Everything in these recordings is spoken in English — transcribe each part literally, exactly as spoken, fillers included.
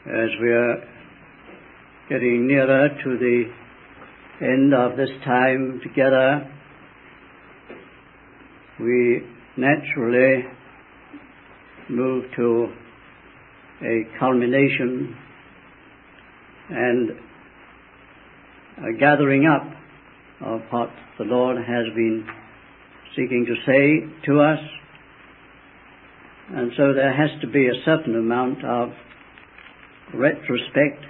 as we are getting nearer to the end of this time together, we naturally move to a culmination and a gathering up of what the Lord has been seeking to say to us. And so there has to be a certain amount of retrospect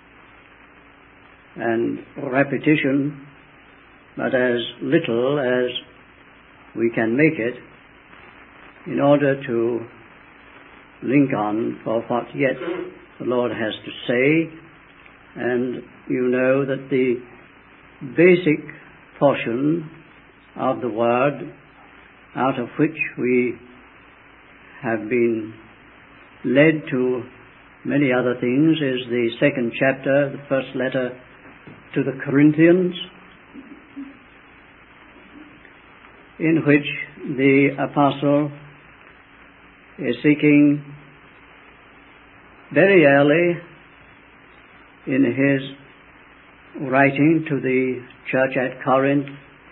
and repetition, but as little as we can make it, in order to link on for what yet the Lord has to say. And you know that the basic portion of the Word, out of which we have been led to many other things, is the second chapter, the first letter to the Corinthians, in which the apostle is seeking very early in his writing to the church at Corinth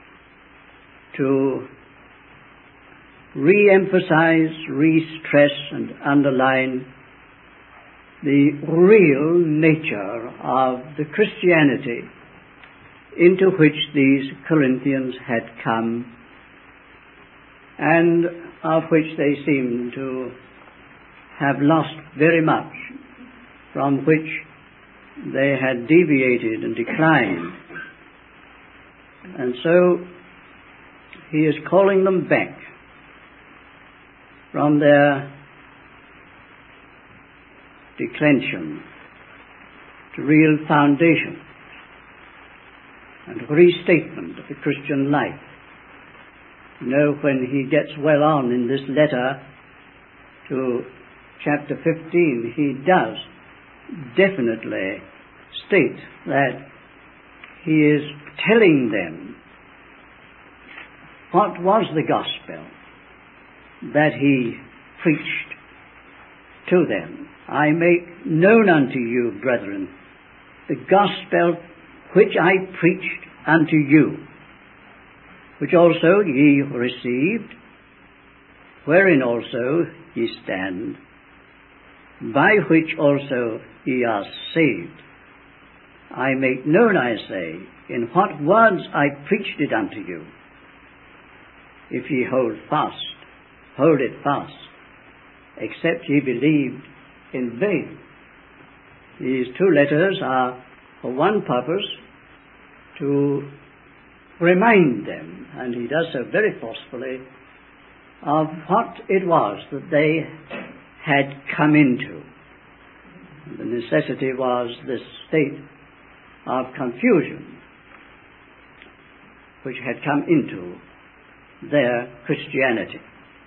to re-emphasize, re-stress and underline the real nature of the Christianity into which these Corinthians had come, and of which they seem to have lost very much, from which they had deviated and declined. And so he is calling them back from their declension to real foundation and restatement of the Christian life. You know, when he gets well on in this letter to chapter fifteen, he does definitely state that he is telling them what was the gospel that he preached to them. I make known unto you, brethren, the gospel which I preached unto you, which also ye received, wherein also ye stand, by which also ye are saved. I make known, I say, in what words I preached it unto you. If ye hold fast, hold it fast, except ye believed in vain. These two letters are for one purpose, to remind them, and he does so very forcefully, of what it was that they had come into. The necessity was this state of confusion which had come into their Christianity.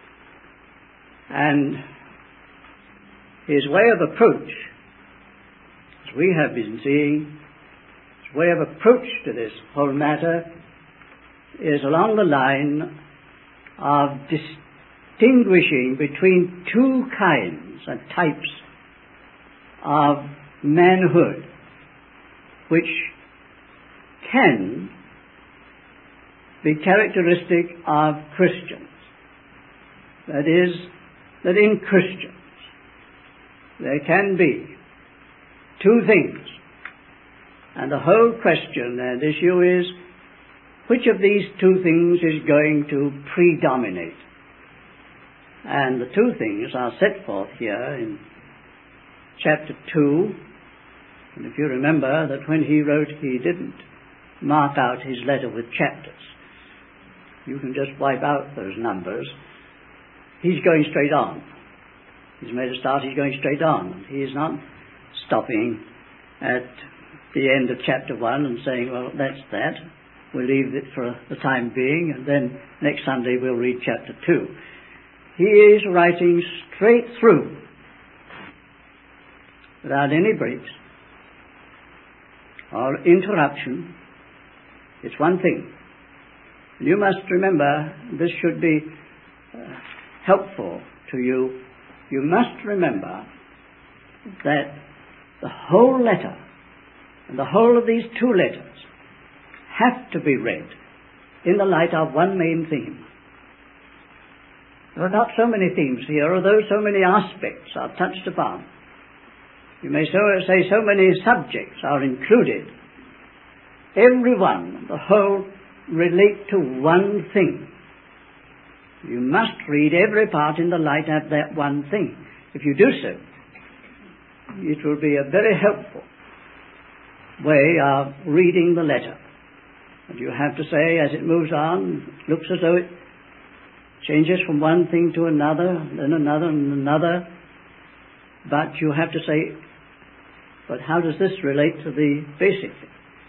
And his way of approach, as we have been seeing, his way of approach to this whole matter is along the line of distinguishing between two kinds and types of manhood which can be characteristic of Christians. That is, that in Christians there can be two things, and the whole question and issue is, which of these two things is going to predominate? And the two things are set forth here in chapter two. And if you remember that when he wrote, he didn't mark out his letter with chapters. You can just wipe out those numbers. He's going straight on. He's made a start, he's going straight on. He is not stopping at the end of chapter one and saying, well, that's that. We'll leave it for the time being, and then next Sunday we'll read chapter two. He is writing straight through, without any breaks or interruption. It's one thing. You must remember, this should be uh, helpful to you. You must remember that the whole letter and the whole of these two letters have to be read in the light of one main theme. There are not so many themes here, although so many aspects are touched upon. You may so say so many subjects are included. Every one, the whole, relate to one thing. You must read every part in the light of that one thing. If you do so, it will be a very helpful way of reading the letter. And you have to say, as it moves on, it looks as though it changes from one thing to another, then another and another. But you have to say, but how does this relate to the basic thing?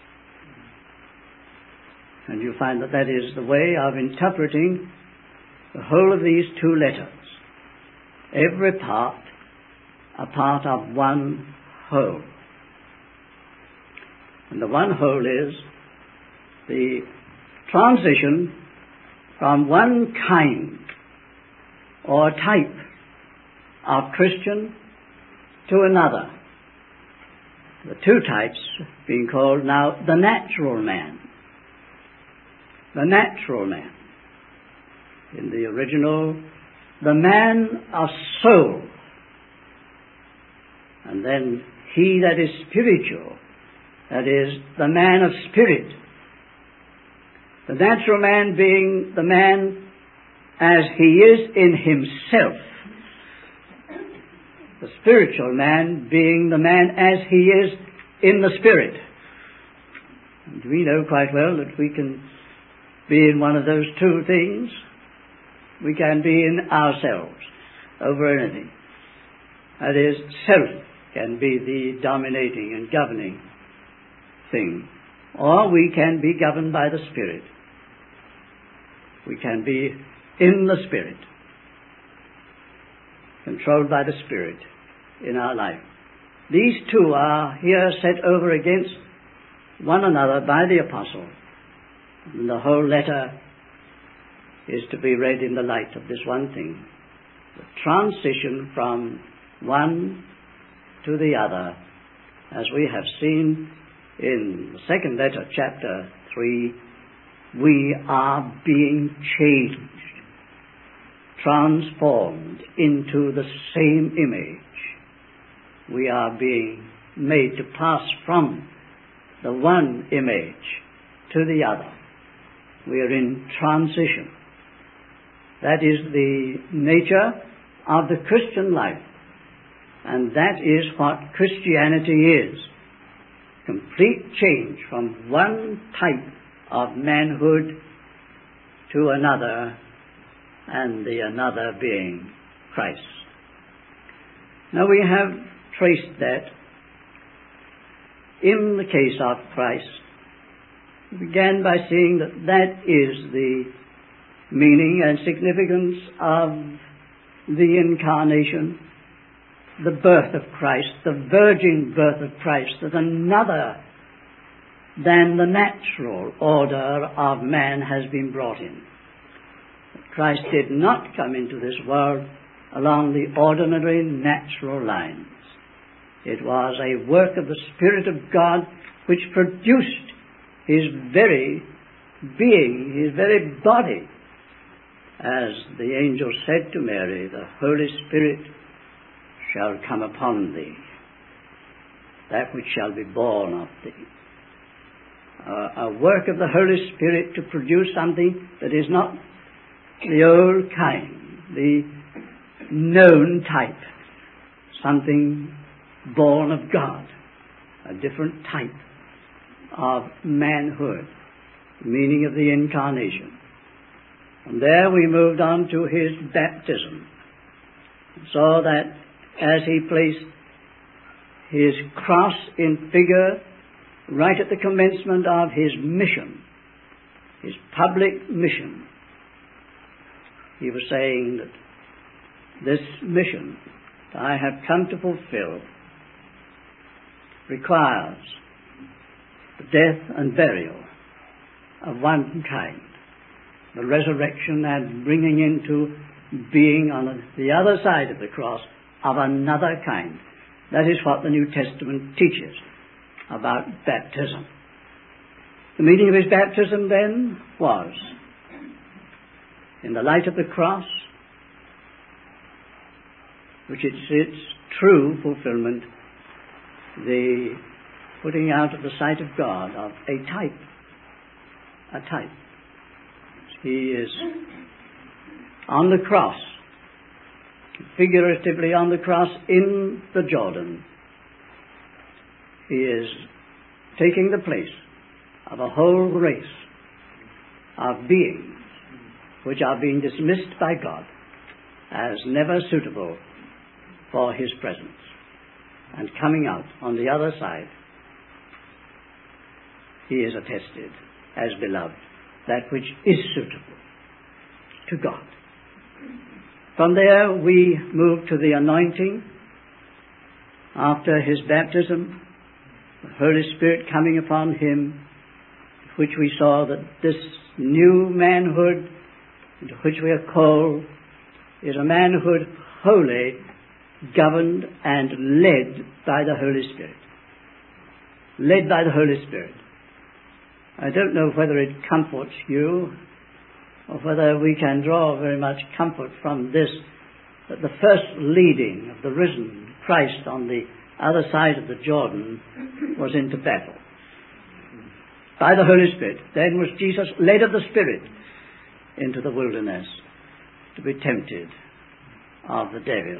And you find that that is the way of interpreting the whole of these two letters. Every part a part of one whole. And the one whole is the transition from one kind or type of Christian to another. The two types being called now the natural man. The natural man. In the original, the man of soul. And then he that is spiritual, that is, the man of spirit. The natural man being the man as he is in himself. The spiritual man being the man as he is in the spirit. And we know quite well that we can be in one of those two things. We can be in ourselves over anything. That is, self can be the dominating and governing thing. Or we can be governed by the Spirit. We can be in the Spirit, controlled by the Spirit in our life. These two are here set over against one another by the Apostle. And the whole letter is to be read in the light of this one thing. The transition from one to the other, as we have seen in the second letter, chapter three, we are being changed, transformed into the same image. We are being made to pass from the one image to the other. We are in transition. That is the nature of the Christian life. And that is what Christianity is. Complete change from one type of manhood to another, and the another being Christ. Now we have traced that in the case of Christ. We began by seeing that that is the meaning and significance of the incarnation, the birth of Christ, the virgin birth of Christ, that another than the natural order of man has been brought in. Christ did not come into this world along the ordinary natural lines. It was a work of the Spirit of God which produced his very being, his very body. As the angel said to Mary, the Holy Spirit shall come upon thee, that which shall be born of thee. Uh, a work of the Holy Spirit to produce something that is not the old kind, the known type, something born of God, a different type of manhood, meaning of the incarnation. And there we moved on to his baptism, so that as he placed his cross in figure right at the commencement of his mission, his public mission, he was saying that this mission that I have come to fulfill requires the death and burial of one kind, the resurrection and bringing into being on the other side of the cross of another kind, That is what the New Testament teaches about baptism. The meaning of his baptism then was, in the light of the cross, which is its true fulfillment, the putting out of the sight of God of a type. A type. He is on the cross, figuratively on the cross in the Jordan. He is taking the place of a whole race of beings which are being dismissed by God as never suitable for his presence, and coming out on the other side, he is attested as beloved, that which is suitable to God. From there we move to the anointing. After his baptism, the Holy Spirit coming upon him, which we saw that this new manhood into which we are called is a manhood wholly governed and led by the Holy Spirit. Led by the Holy Spirit. I don't know whether it comforts you or whether we can draw very much comfort from this, that the first leading of the risen Christ on the other side of the Jordan was into battle. By the Holy Spirit. Then was Jesus led of the Spirit into the wilderness to be tempted of the devil.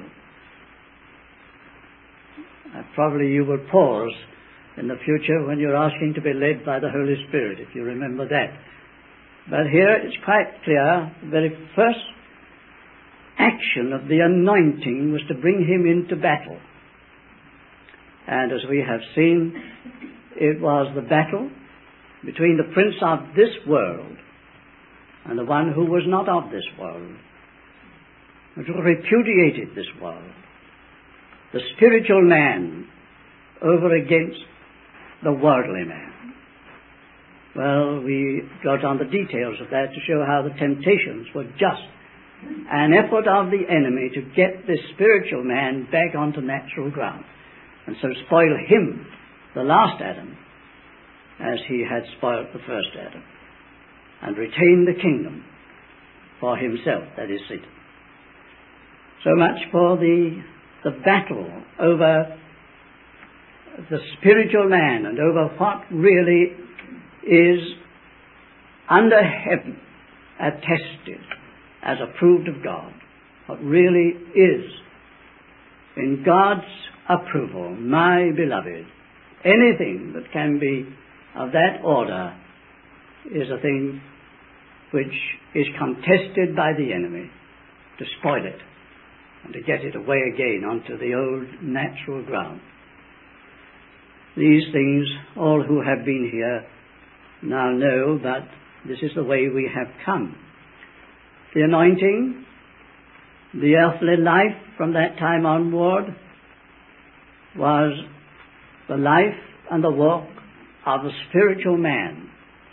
Uh, probably you will pause in the future when you're asking to be led by the Holy Spirit, if you remember that. But here it's quite clear, the very first action of the anointing was to bring him into battle. And as we have seen, it was the battle between the prince of this world and the one who was not of this world, which repudiated this world. The spiritual man over against the worldly man. Well, we got on the details of that to show how the temptations were just an effort of the enemy to get this spiritual man back onto natural ground, and so spoil him, the last Adam, as he had spoiled the first Adam, and retain the kingdom for himself, that is Satan. So much for the, the battle over the spiritual man and over what really is under heaven attested as approved of God, what really is in God's approval, my beloved. Anything that can be of that order is a thing which is contested by the enemy to spoil it and to get it away again onto the old natural ground. These things, all who have been here now know that this is the way we have come. The anointing, the earthly life from that time onward was the life and the walk of a spiritual man.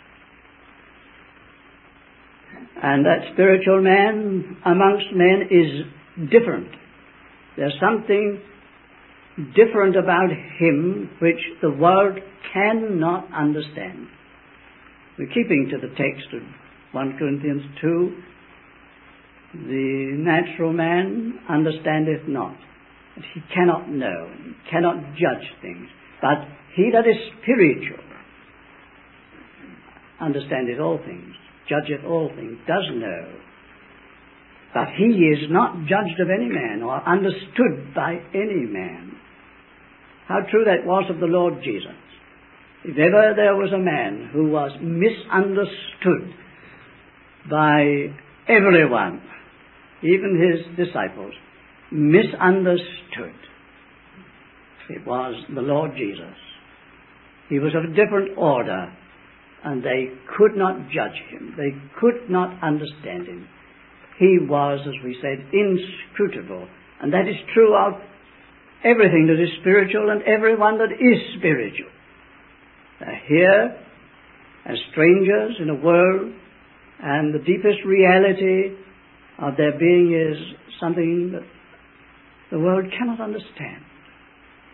And that spiritual man amongst men is different. There's something different about him which the world cannot understand. We're keeping to the text of First Corinthians two. The natural man understandeth not. He cannot know, he cannot judge things. But he that is spiritual understandeth all things, judgeth all things, does know. But he is not judged of any man or understood by any man. How true that was of the Lord Jesus. If ever there was a man who was misunderstood by everyone, even his disciples, misunderstood, it was the Lord Jesus. He was of a different order, and they could not judge him. They could not understand him. He was, as we said, inscrutable. And that is true of everything that is spiritual and everyone that is spiritual. They're here as strangers in a world, and the deepest reality of their being is something that the world cannot understand.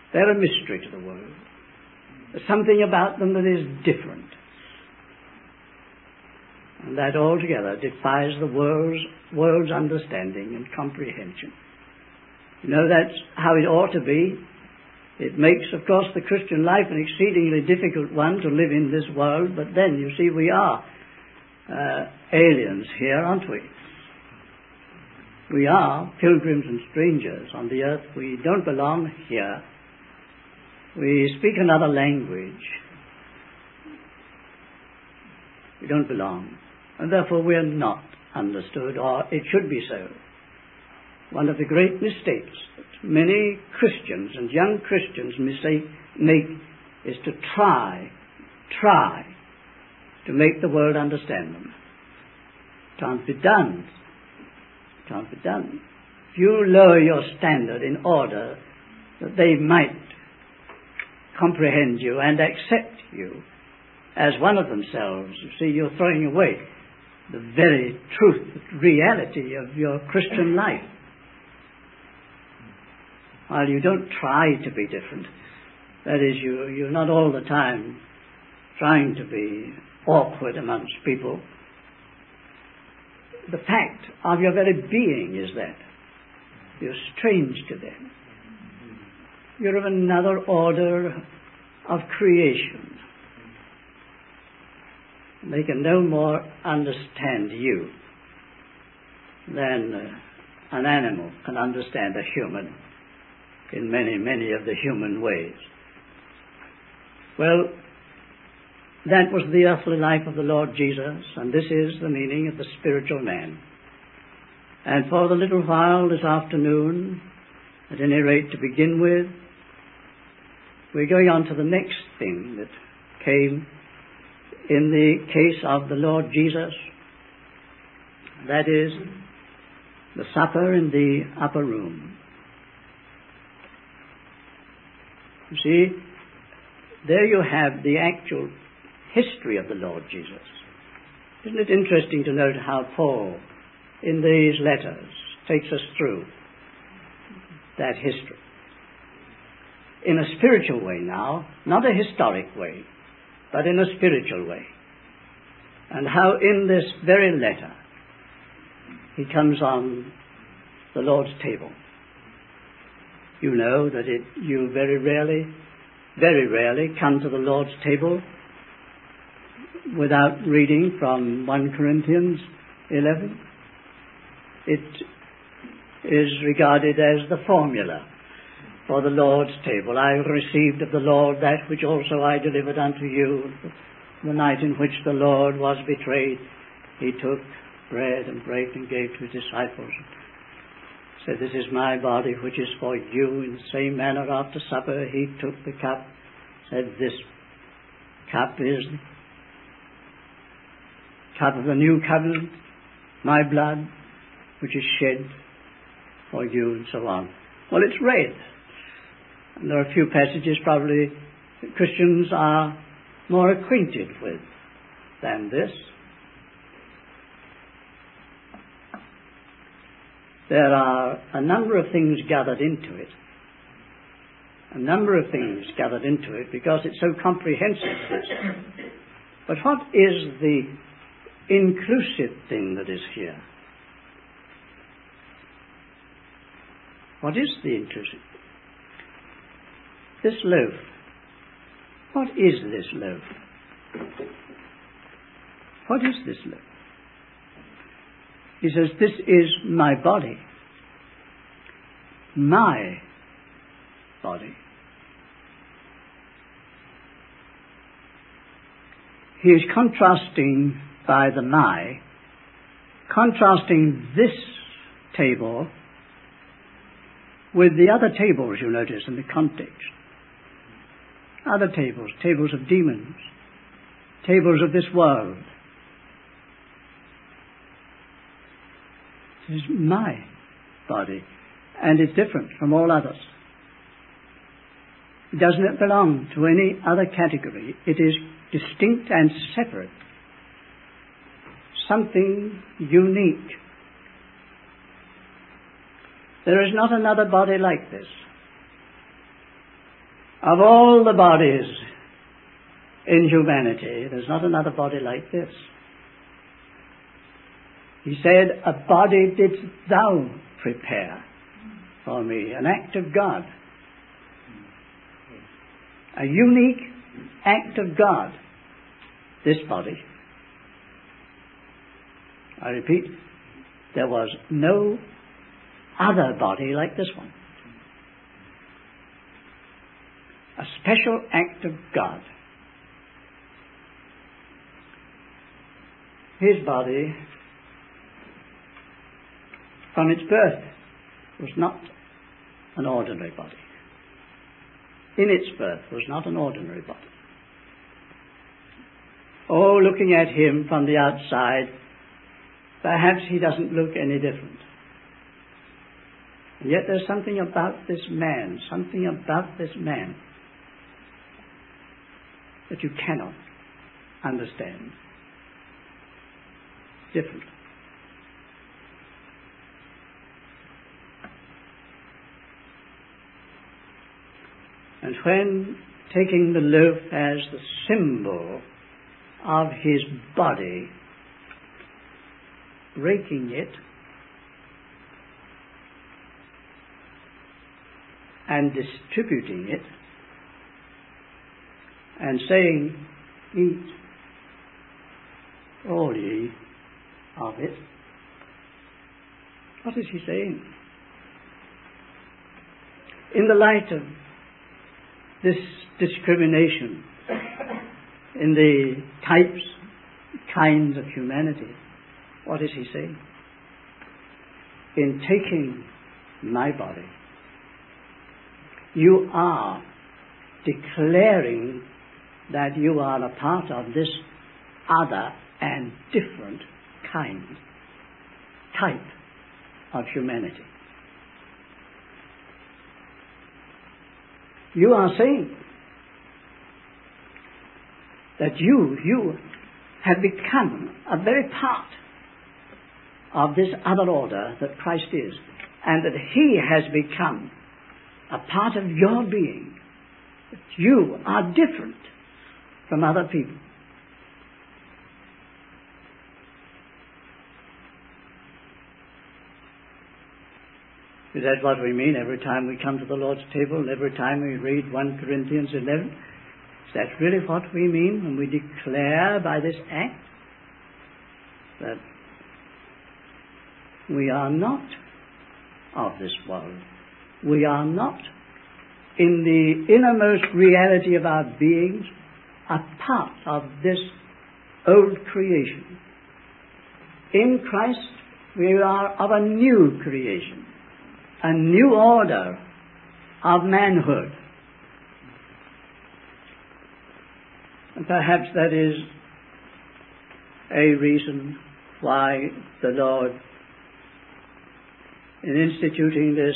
They're a mystery to the world. There's something about them that is different. And that altogether defies the world's, world's understanding and comprehension. You know, that's how it ought to be. It makes, of course, the Christian life an exceedingly difficult one to live in this world, but then, you see, we are uh, aliens here, aren't we? We are pilgrims and strangers on the earth. We don't belong here. We speak another language. We don't belong. And therefore we are not understood, or it should be so. One of the great mistakes that many Christians and young Christians mistake, make is to try, try to make the world understand them. Can't be done. Can't be done. If you lower your standard in order that they might comprehend you and accept you as one of themselves, you see, you're throwing away the very truth, the reality of your Christian life. While you don't try to be different, that is, you, you're not all the time trying to be awkward amongst people. The fact of your very being is that you're strange to them. You're of another order of creation. They can no more understand you than uh, an animal can understand a human in many, many of the human ways. Well, that was the earthly life of the Lord Jesus, and this is the meaning of the spiritual man. And for the little while this afternoon, at any rate to begin with, we're going on to the next thing that came in the case of the Lord Jesus. That is the supper in the upper room. You see, there you have the actual history of the Lord Jesus. Isn't it interesting to note how Paul, in these letters, takes us through that history? In a spiritual way now, not a historic way, but in a spiritual way. And how in this very letter he comes on the Lord's table. You know that it, you very rarely, very rarely come to the Lord's table without reading from First Corinthians eleven. It is regarded as the formula for the Lord's table. I received of the Lord that which also I delivered unto you. The night in which the Lord was betrayed, he took bread and brake and gave to his disciples. Said, this is my body which is for you. In the same manner after supper he took the cup, said, this cup is the cup of the new covenant, my blood, which is shed for you, and so on. Well, it's read. And there are a few passages probably that Christians are more acquainted with than this. There are a number of things gathered into it. A number of things gathered into it because it's so comprehensive, this. But what is the inclusive thing that is here? What is the inclusive? This loaf. What is this loaf? What is this loaf? He says, this is my body. My body. He is contrasting by the my, contrasting this table with the other tables you notice in the context. Other tables, tables of demons, tables of this world. This is my body, and it's different from all others. It does not belong to any other category. It is distinct and separate. Something unique. There is not another body like this. Of all the bodies in humanity, there's not another body like this. He said, a body didst thou prepare for me, an act of God. A unique act of God, this body. I repeat, there was no other body like this one. A special act of God. His body, from its birth, was not an ordinary body. In its birth was not an ordinary body. Oh, looking at him from the outside, perhaps he doesn't look any different. And yet there's something about this man, something about this man that you cannot understand. Different. And when taking the loaf as the symbol of his body, breaking it and distributing it and saying, eat all ye of it. What is he saying? In the light of this discrimination in the types, kinds of humanity, what is he saying? In taking my body, you are declaring that you are a part of this other and different kind, type of humanity. You are saying that you, you have become a very part of this other order that Christ is, and that he has become a part of your being, that you are different from other people. Is that what we mean every time we come to the Lord's table and every time we read First Corinthians eleven? Is that really what we mean when we declare by this act that we are not of this world? We are not, in the innermost reality of our beings, a part of this old creation. In Christ, we are of a new creation, a new order of manhood. And perhaps that is a reason why the Lord, in instituting this,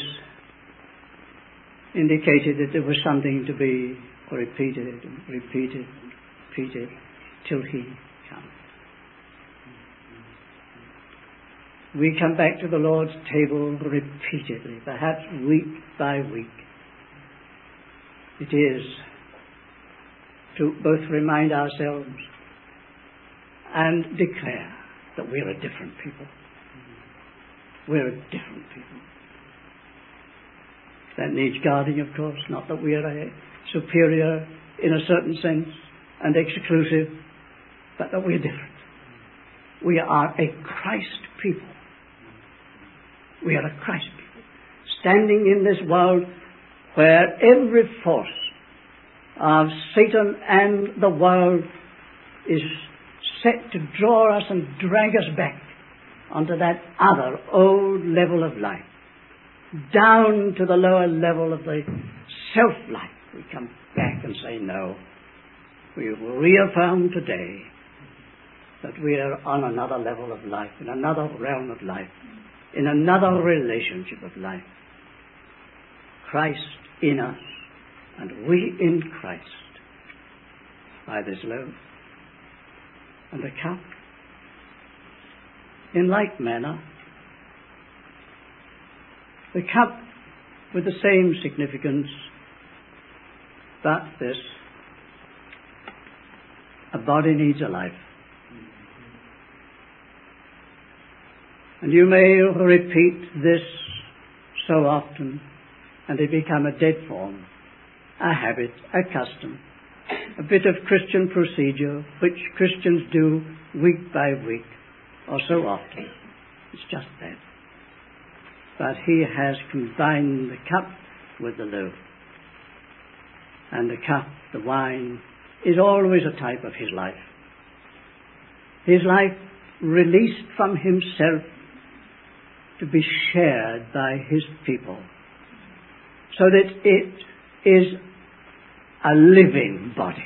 indicated that there was something to be repeated and repeated and repeated till he comes. We come back to the Lord's table repeatedly, perhaps week by week. It is to both remind ourselves and declare that we're a different people. We're a different people. That needs guarding, of course, not that we are a superior in a certain sense and exclusive, but that we're different. We are a Christ people. We are a Christ people, standing in this world where every force of Satan and the world is set to draw us and drag us back onto that other old level of life, down to the lower level of the self-life. We come back and say, no, we reaffirm today that we are on another level of life, in another realm of life, in another relationship of life. Christ in us, and we in Christ, by this loaf and the cup. In like manner, the cup with the same significance but this: a body needs a life. And you may repeat this so often, and it become a dead form, a habit, a custom, a bit of Christian procedure which Christians do week by week or so often. It's just that. But he has combined the cup with the loaf. And the cup, the wine, is always a type of his life. His life released from himself to be shared by his people, so that it is a living body.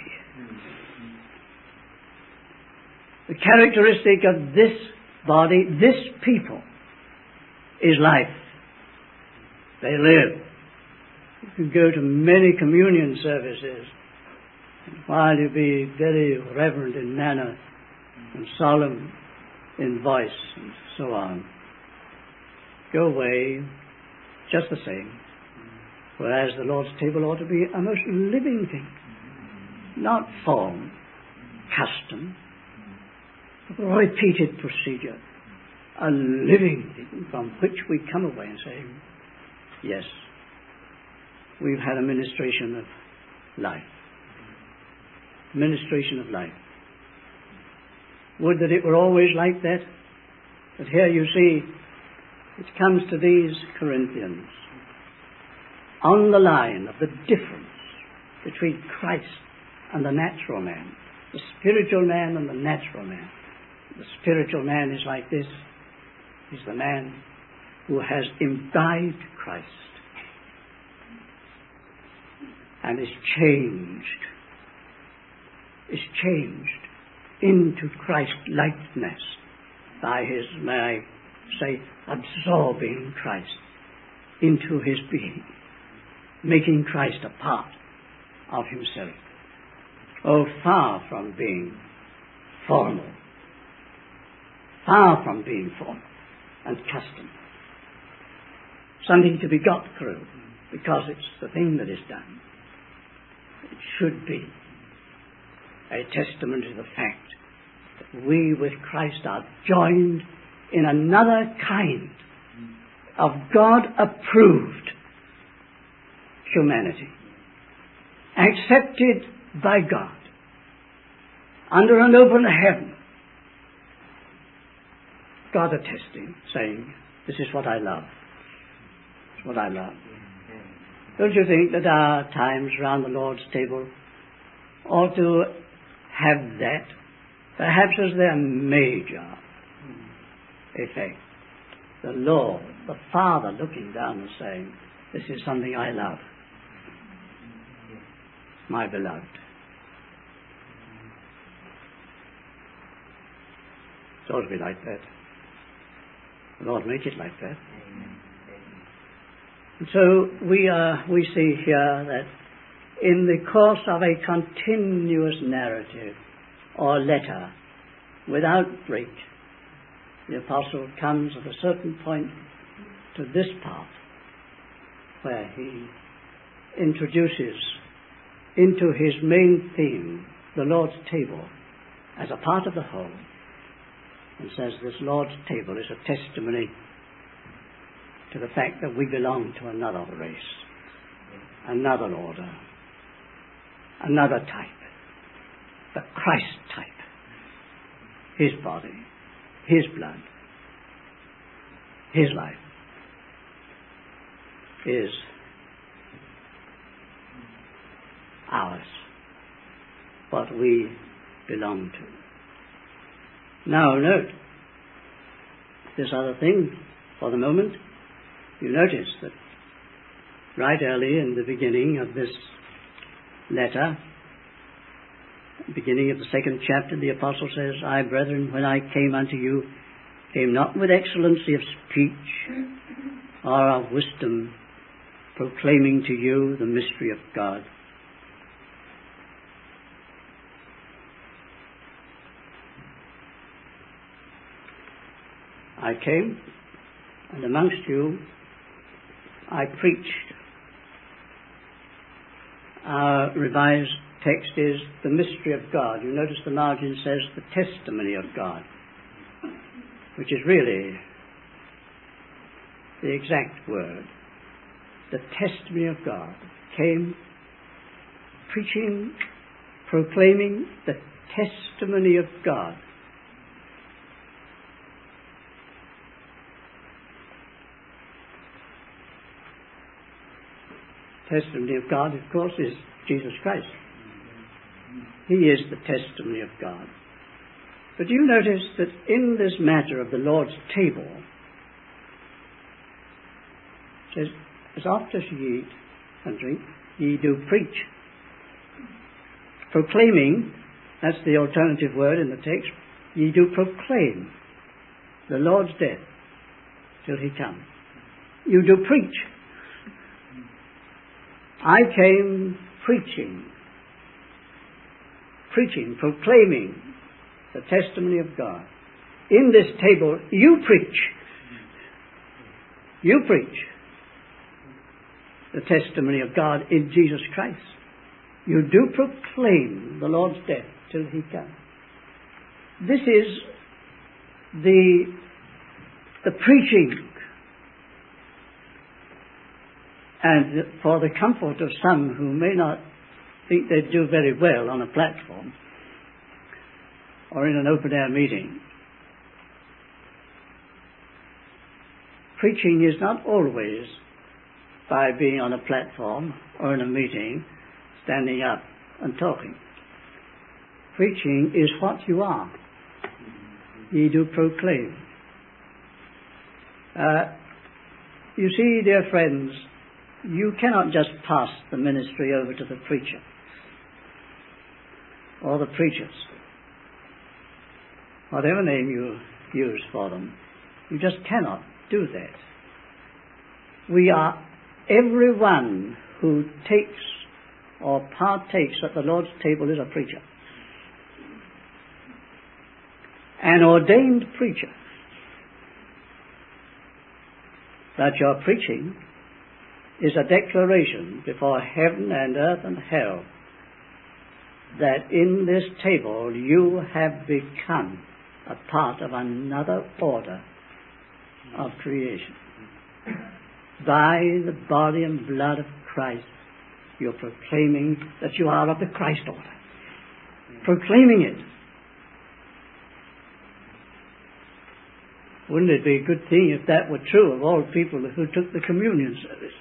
The characteristic of this body, this people, is life. They live. You can go to many communion services, and while you be very reverent in manner and solemn in voice and so on, go away just the same. Whereas the Lord's table ought to be a most living thing, not form, custom, repeated procedure, a living thing from which we come away and say, yes, we've had a ministration of life. Ministration of life. Would that it were always like that. But here you see, it comes to these Corinthians on the line of the difference between Christ and the natural man, the spiritual man and the natural man. The spiritual man is like this. He's the man who has imbibed Christ and is changed, is changed into Christ-likeness by his, may I say, absorbing Christ into his being, making Christ a part of himself. Oh, far from being formal, far from being formal and custom, something to be got through because it's the thing that is done. It should be a testament to the fact that we with Christ are joined in another kind of God-approved humanity, accepted by God, under an open heaven, God attesting, saying, this is what I love. It's what I love. Don't you think that our times round the Lord's table ought to have that, perhaps as their major effect? The Lord, the Father looking down and saying, this is something I love, my beloved. It ought to be like that. The Lord make it like that. And so we are, we see here that in the course of a continuous narrative or letter without break, the apostle comes at a certain point to this part where he introduces into his main theme the Lord's table as a part of the whole, and says this Lord's table is a testimony to the fact that we belong to another race, another order, another type, the Christ type, his body, his blood, his life is ours, what we belong to. Now note this other thing for the moment. You notice that right early in the beginning of this letter, beginning of the second chapter, the apostle says, I, brethren, when I came unto you, came not with excellency of speech or of wisdom, proclaiming to you the mystery of God. I came, and amongst you I preached Our revised text is the mystery of God. You notice the margin says the testimony of God, which is really the exact word. The testimony of God came preaching, proclaiming the testimony of God. Testimony of God, of course, is Jesus Christ. He is the testimony of God. But you notice that in this matter of the Lord's table, it says, as oft as ye eat and drink, ye do preach. Proclaiming, that's the alternative word in the text, ye do proclaim the Lord's death till he come. You do preach. I came preaching, preaching, proclaiming the testimony of God. In this table, you preach. You preach the testimony of God in Jesus Christ. You do proclaim the Lord's death till he comes. This is the, the preaching. And for the comfort of some who may not think they do very well on a platform or in an open-air meeting, preaching is not always by being on a platform or in a meeting, standing up and talking. Preaching is what you are. Ye do proclaim. Uh, you see, dear friends, you cannot just pass the ministry over to the preacher or the preachers, whatever name you use for them. You just cannot do that. We are, everyone who takes or partakes at the Lord's table is a preacher. An ordained preacher. That your preaching is a declaration before heaven and earth and hell that in this table you have become a part of another order of creation. By the body and blood of Christ, you're proclaiming that you are of the Christ order. Proclaiming it. Wouldn't it be a good thing if that were true of all people who took the communion service?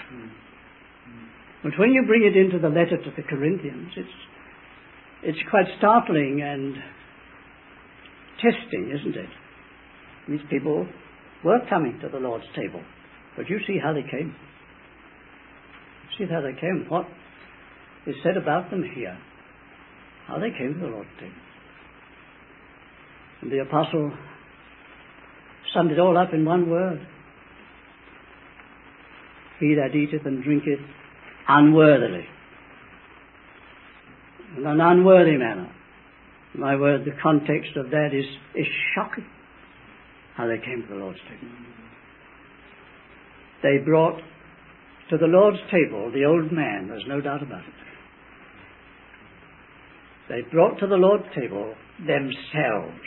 But when you bring it into the letter to the Corinthians, it's it's quite startling and testing, isn't it? These people were coming to the Lord's table, but you see how they came. See how they came. What is said about them here? How they came to the Lord's table. And the apostle summed it all up in one word. He that eateth and drinketh unworthily, in an unworthy manner. My word, the context of that is, is shocking. How they came to the Lord's table. They brought to the Lord's table the old man, there's no doubt about it. They brought to the Lord's table themselves.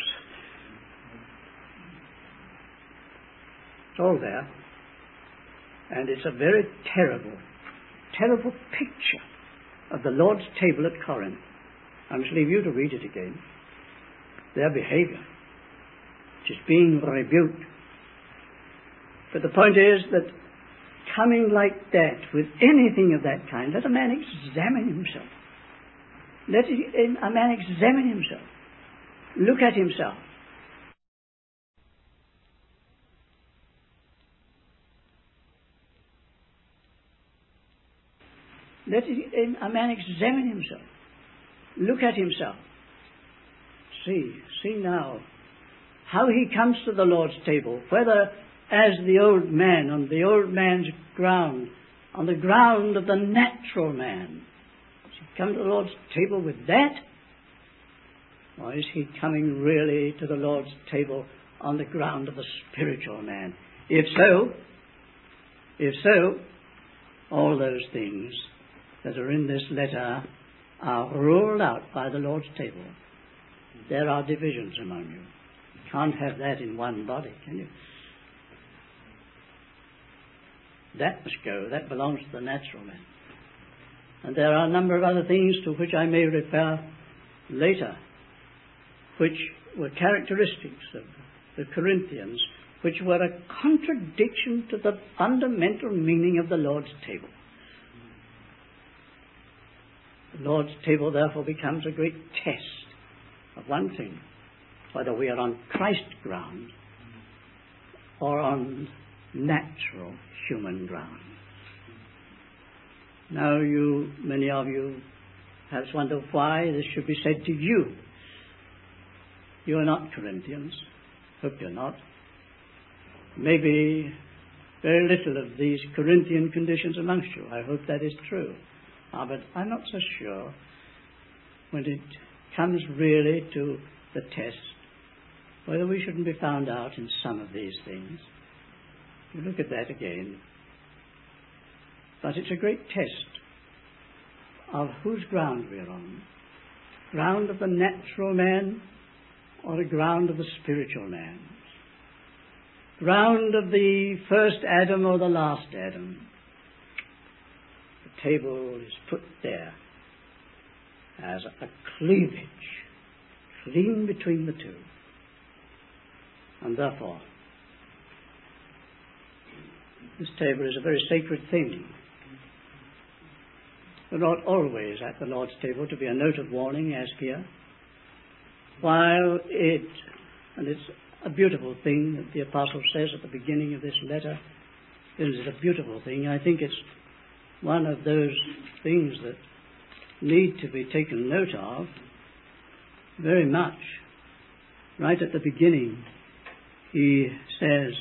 It's all there. And it's a very terrible, terrible picture of the Lord's table at Corinth. I must leave you to read it again. Their behavior, which is being rebuked. But the point is that coming like that with anything of that kind, let a man examine himself. Let a man examine himself. Look at himself. Let a man examine himself. Look at himself. See, see now how he comes to the Lord's table, whether as the old man, on the old man's ground, on the ground of the natural man. Does he come to the Lord's table with that? Or is he coming really to the Lord's table on the ground of the spiritual man? If so, if so, all those things that are in this letter are ruled out by the Lord's table. There are divisions among you. You can't have that in one body, can you? That must go. That belongs to the natural man. And there are a number of other things to which I may refer later, which were characteristics of the Corinthians, which were a contradiction to the fundamental meaning of the Lord's table. The Lord's table therefore becomes a great test of one thing, whether we are on Christ ground or on natural human ground. Now you, many of you, perhaps wonder why this should be said to you. You are not Corinthians. Hope you're not. Maybe very little of these Corinthian conditions amongst you. I hope that is true. Ah, but I'm not so sure when it comes really to the test whether we shouldn't be found out in some of these things. You look at that again. But it's a great test of whose ground we're on. Ground of the natural man or a ground of the spiritual man. Ground of the first Adam or the last Adam. The table is put there as a cleavage, clean between the two. And therefore, this table is a very sacred thing. But not always at the Lord's table to be a note of warning, as here. While it, and it's a beautiful thing that the Apostle says at the beginning of this letter, it is a beautiful thing. I think it's one of those things that need to be taken note of very much. Right at the beginning, he says,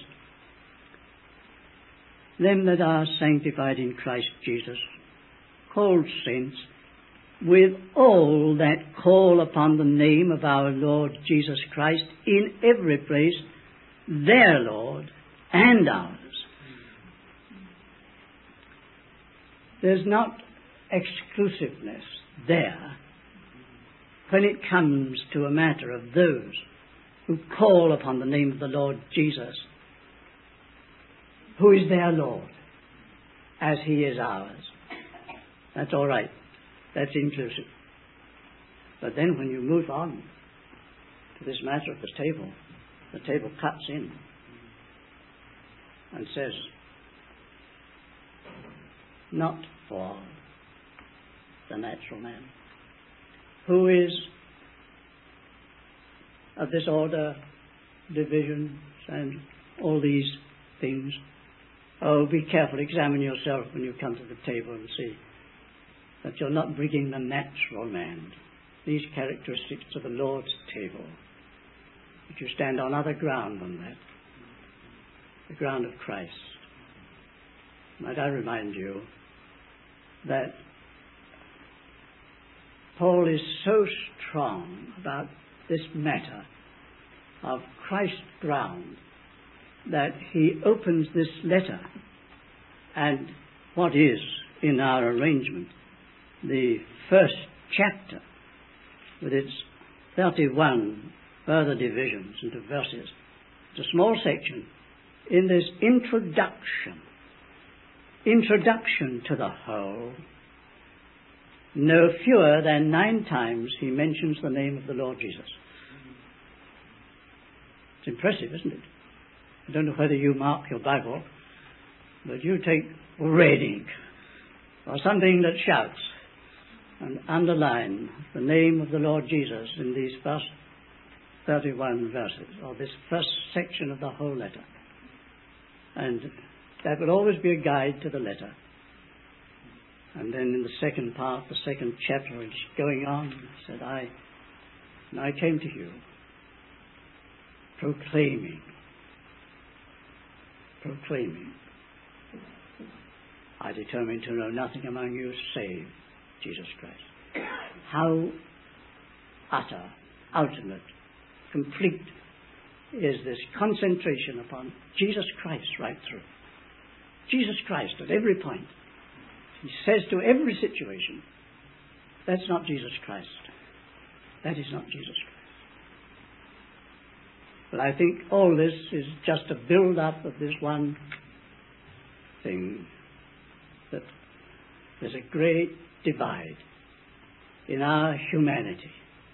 "Them that are sanctified in Christ Jesus, called saints, with all that call upon the name of our Lord Jesus Christ in every place, their Lord and ours." There's not exclusiveness there when it comes to a matter of those who call upon the name of the Lord Jesus, who is their Lord, as he is ours. That's all right. That's inclusive. But then when you move on to this matter of the table, the table cuts in and says, not for the natural man, who is of this order, divisions, and all these things. Oh, be careful, examine yourself when you come to the table and see that you're not bringing the natural man, these characteristics, to the Lord's table, that you stand on other ground than that, the ground of Christ. Might I remind you that Paul is so strong about this matter of Christ's ground that he opens this letter, and what is in our arrangement the first chapter with its thirty-one further divisions into verses. It's a small section in this introduction introduction to the whole. No fewer than nine times he mentions the name of the Lord Jesus. It's impressive, isn't it? I don't know whether you mark your Bible, but you take red ink or something that shouts and underline the name of the Lord Jesus in these first thirty-one verses, or this first section of the whole letter. And that will always be a guide to the letter. And then in the second part, the second chapter, it's going on, said, I, and I came to you, proclaiming, proclaiming, I determined to know nothing among you save Jesus Christ. How utter, ultimate, complete is this concentration upon Jesus Christ right through. Jesus Christ at every point. He says to every situation, that's not Jesus Christ. That is not Jesus Christ. But I think all this is just a build-up of this one thing, that there's a great divide in our humanity.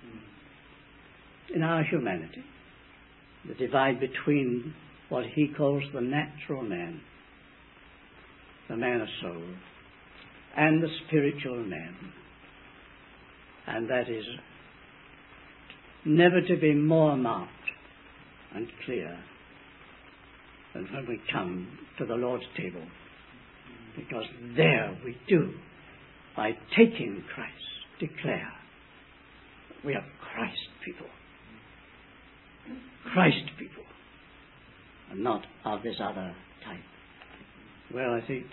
In our humanity. The divide between what he calls the natural man, the man of soul, and the spiritual man. And that is never to be more marked and clear than when we come to the Lord's table. Because there we do, by taking Christ, declare that we are Christ people. Christ people, and not of this other type. Well, I think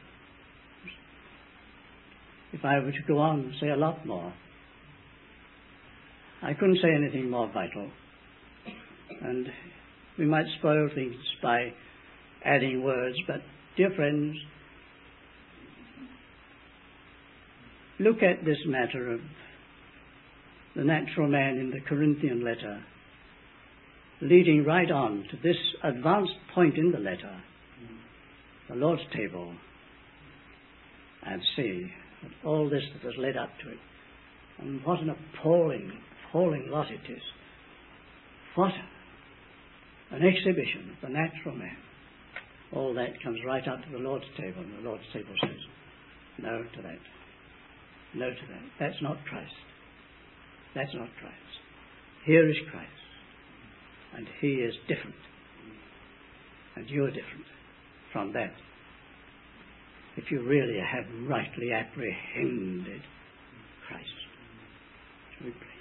if I were to go on and say a lot more, I couldn't say anything more vital, and we might spoil things by adding words, but dear friends, look at this matter of the natural man in the Corinthian letter, leading right on to this advanced point in the letter, the Lord's table, and see that all this that has led up to it, and what an appalling, appalling lot it is. What an exhibition of the natural man. All that comes right up to the Lord's table, and the Lord's table says, no to that. No to that. That's not Christ. That's not Christ. Here is Christ. And he is different. And you are different from that. If you really have rightly apprehended Christ. Shall we pray?